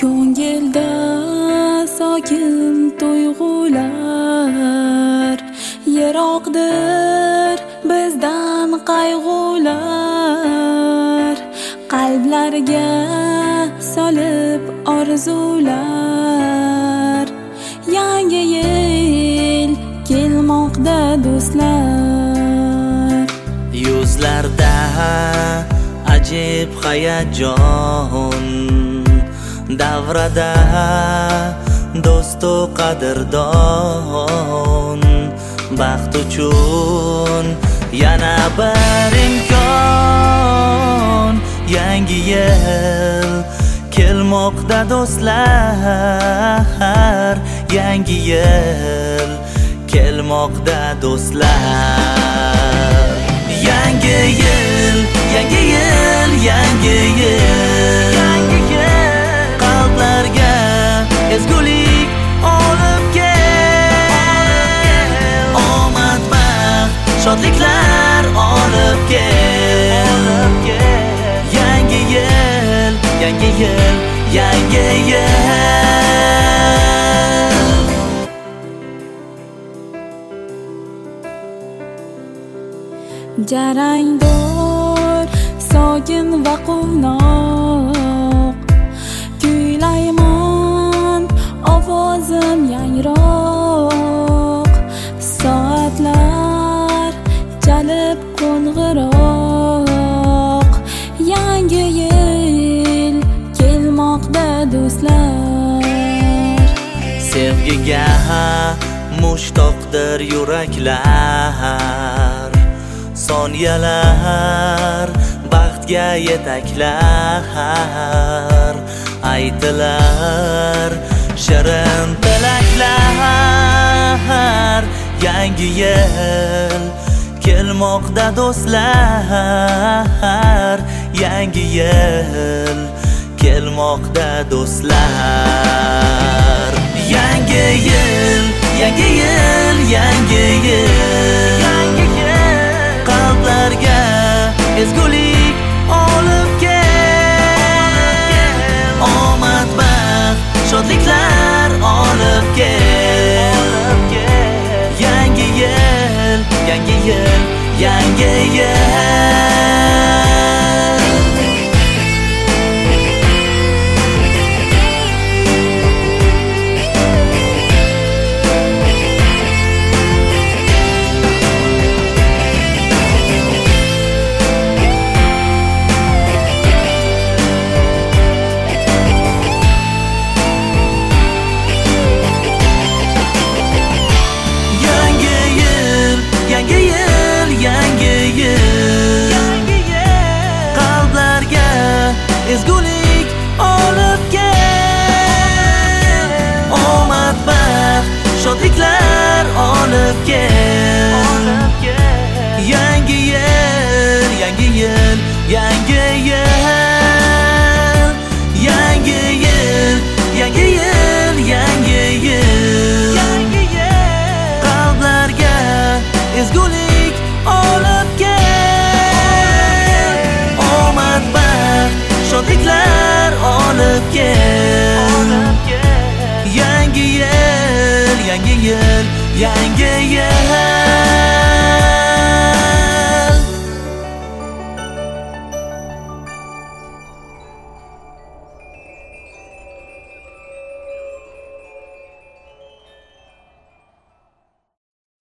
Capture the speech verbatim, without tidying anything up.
Ko'ngilda sokin tuyg'ular, yiroqdir bizdan qayg'ular, qalblarga solib orzular. Yangi yil kelmoqda do'stlar, yuzlarda ajib hayajon, davrada do'stu qadrdon. Baxt uchun yana bir imkon, yangi yil kelmoqda do'stlar, yangi yil kelmoqda do'stlar. Yangi yil, yangi yil, yangi yil, yangi yil qalblarga ezgulik olib kel, omad baxt shodliklar olib kel. Yangi yil, yangi yil, yangi yil. Jarangdor sokin va quvnoq, kuylayman ovozim yangroq. Soatlar chalib qo'ng'iroq, yangi yil kelmoqda do'stlar. Sevgiga mushtoqdir yuraklar, soniyalar baxtga yetaklar, aytilar shirin tilaklar. Yangi yil kelmoqda do'stlar, yangi yil kelmoqda do'stlar. Yangi yil, yangi yil, yangi yil, yangi yil qalblarga ezgulik olib kel, omad baxt shodliklar olib kel. Yangi yil, yangi yil, yangi yil. Ezgulik olib kel, omad baxt shodliklar olib kel. Yangi yil, yangi yil, yangi yil, yangi yil, yangi yil, yangi yil, yangi yil qalblarga ezgulik olib kel, omad baxt shodliklar olib kel. Yangi yil, yangi yil, yangi yil.